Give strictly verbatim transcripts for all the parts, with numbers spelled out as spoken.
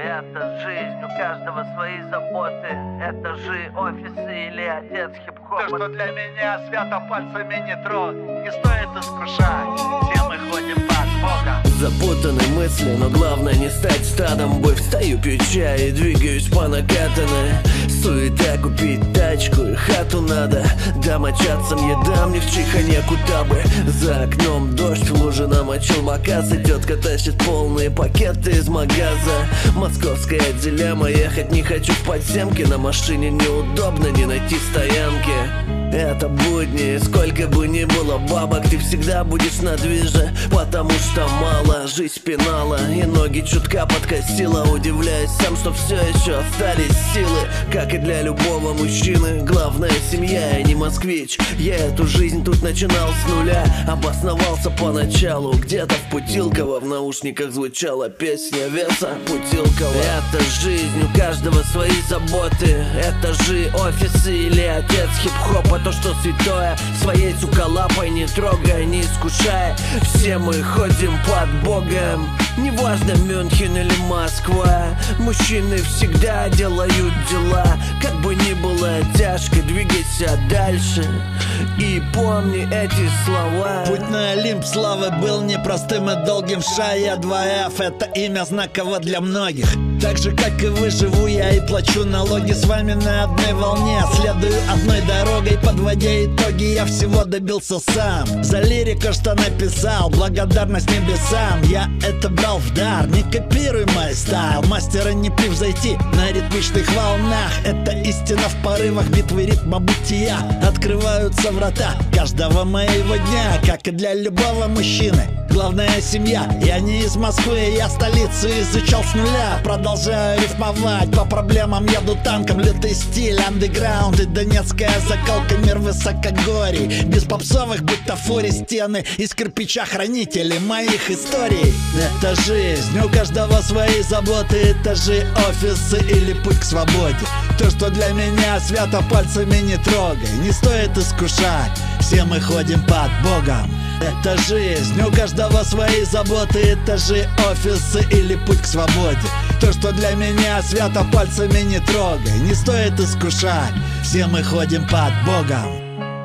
Это жизнь, у каждого свои заботы. Этажи, офисы или отец хип-хоп. То, что для меня свято, пальцами не трогай. Не стоит искушать, все мы ходим под Богом. Запутаны мысли, но главное не стать стадом. Бой, встаю, пью чай и двигаюсь по накатанной. Суета, купить тачку и хату надо. Домочадцам еда, мне в чихане кутабы. За окном дождь, в луже намочил макасы. Тетка тащит полные пакеты из магаза. Московская дилемма, ехать не хочу в подземке. На машине неудобно, не найти стоянки. Это будни, сколько бы ни было бабок, ты всегда будешь на движе, потому что мало. Жизнь пинала и ноги чутка подкосила. Удивляюсь сам, что все еще остались силы. Как и для любого мужчины, главная семья, я не москвич. Я эту жизнь тут начинал с нуля. Обосновался поначалу, где-то в Путилково. В наушниках звучала песня Веса Путилкова. Это жизнь, у каждого свои заботы. Этажи, офисы или отец хип-хопа. То, что святое, своей сука лапой не трогай, не искушай. Все мы ходим под Богом. Неважно, Мюнхен или Москва, мужчины всегда делают дела. Как бы ни было тяжко, двигайся дальше и помни эти слова. Путь на Олимп славы был непростым и долгим. Шая два эф — это имя знаково для многих. Так же, как и вы, живу я и плачу налоги. С вами на одной волне, следую одной дорогой. Подводя итоги, я всего добился сам. За лирику, что написал, благодарность небесам. Я это брал в дар, не копируй мой стайл. Мастера не превзойти на ритмичных волнах. Это истина в порывах битвы ритма бытия. Открываются врата каждого моего дня, как и для любого мужчины. Главная семья, я не из Москвы, я столицу изучал с нуля. Продолжаю рифмовать, по проблемам еду танком. Лютый стиль, андеграунд и донецкая закалка, мир высокогорий. Без попсовых бутафорий, стены из кирпича, хранители моих историй. Это жизнь, у каждого свои заботы. Этажи, офисы или путь к свободе. То, что для меня свято, пальцами не трогай. Не стоит искушать, все мы ходим под Богом. Это жизнь, у каждого свои заботы. Этажи, офисы или путь к свободе. То, что для меня свято, пальцами не трогай. Не стоит искушать, все мы ходим под Богом.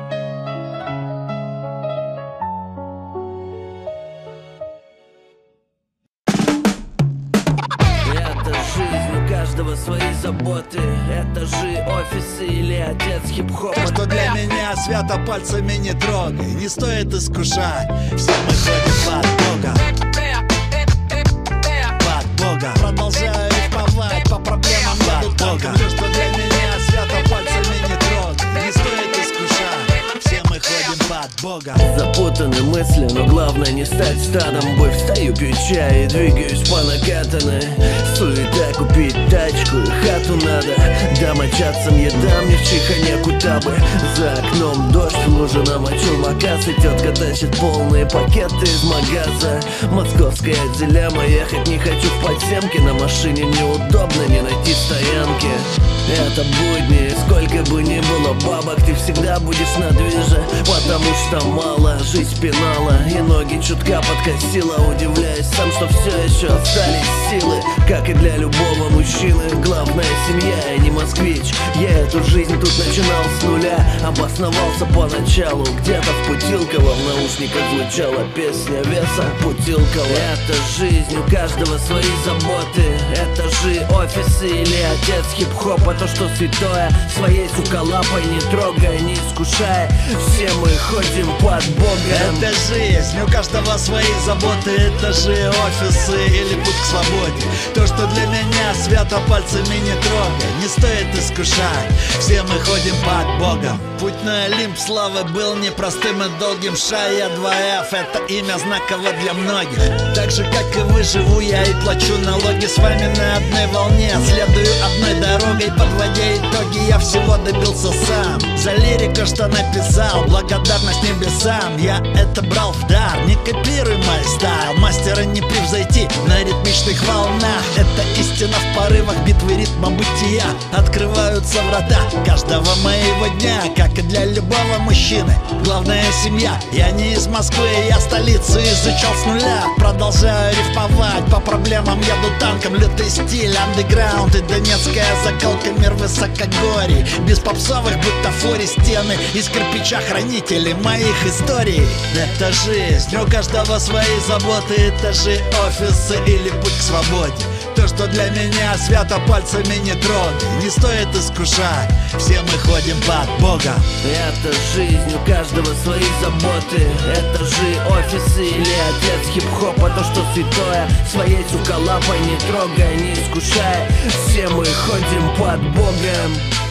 Свои заботы, этажи, офисы или отец хип-хопа. То, что для меня свято, пальцами не трогай. Не стоит искушать, все мы ходим под Богом. Под Богом. Продолжаю рифмовать, по проблемам под Богом. То, что для меня свято, пальцами не трогай. Не стоит искушать, все мы ходим под Богом. Запутаны мысли, но главное не стать стадом. Бой, встаю, пью чай и двигаюсь по накатанной. Суета, купить тачку и хату надо. Домочадцам еда, мне в чихане кутабы. За окном дождь, в луже намочил макасы. Тетка тащит полные пакеты из магаза. Московская дилемма, ехать не хочу в подземке. На машине неудобно, не найти стоянки. Это будни, сколько бы ни было бабок, ты всегда будешь на движе, потому что мало. Жизнь пинала и ноги чутка подкосила. Удивляюсь сам, что все еще остались силы. Как и для любого мужчины, главная семья, я не москвич. Я эту жизнь тут начинал с нуля. Обосновался поначалу, где-то в Путилково. В наушниках звучала песня Веса Путилкова. Это жизнь, у каждого свои заботы. Этажи, офисы или отец хип-хопа. То, что святое, своей сука лапой не трогай, не искушай. Все мы ходим под Богом. Это жизнь, у каждого свои заботы. Этажи, офисы или путь к свободе. То, что для меня свято, пальцами не трогай. Не стоит искушать, все мы ходим под Богом. Путь на Олимп славы был непростым и долгим. Шая два эф — это имя знаково для многих. Так же, как и вы, живу я и плачу налоги. С вами на одной волне, следую одной дорогой. Подводя итоги, я всего добился сам. За лирику, что написал, благодарность небесам. Я это брал в дар, не копируй мой стайл. Мастера не превзойти на ритмичных волнах. Это истина в порывах битвы ритма бытия открываются врата каждого моего дня, как и для любого мужчины. Главная семья. Я не из Москвы, я столицу изучал с нуля. Продолжаю рифмовать, по проблемам еду танком. Лютый стиль, андеграунд и донецкая закалка, мир высокогорий. Без попсовых бутафорий, стены из кирпича, хранители моих историй. Это жизнь, у каждого свои заботы, этажи, офисы или путь к свободе. То, что для меня свято, пальцами не трогай, не стоит искушать, все мы ходим под Богом. Это жизнь, у каждого свои заботы, этажи, офисы или отец хип-хопа. То, что святое, своей, сука, лапой не трогай, не искушай, все мы ходим под Богом.